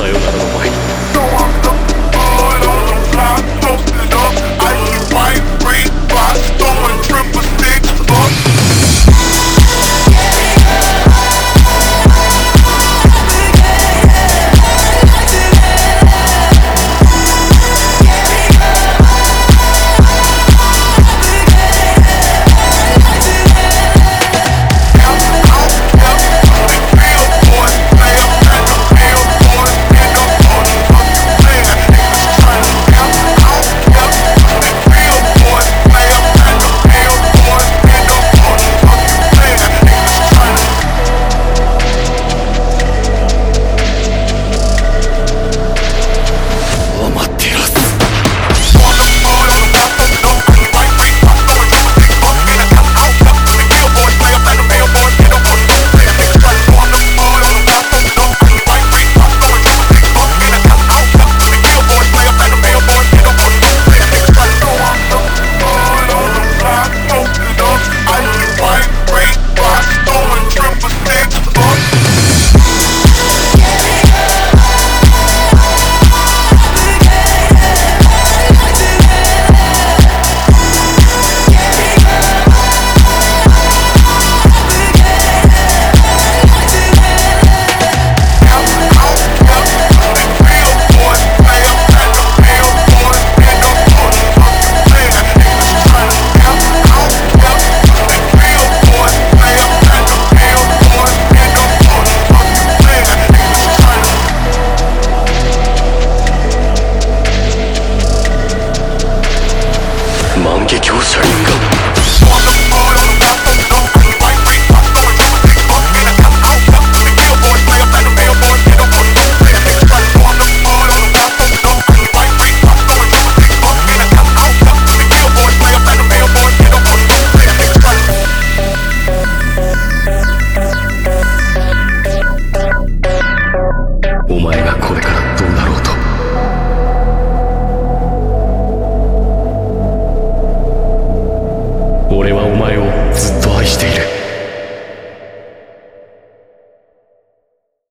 さよならの前に。万華鏡車輪がお前がこれからどうなろうと俺はお前をずっと愛している。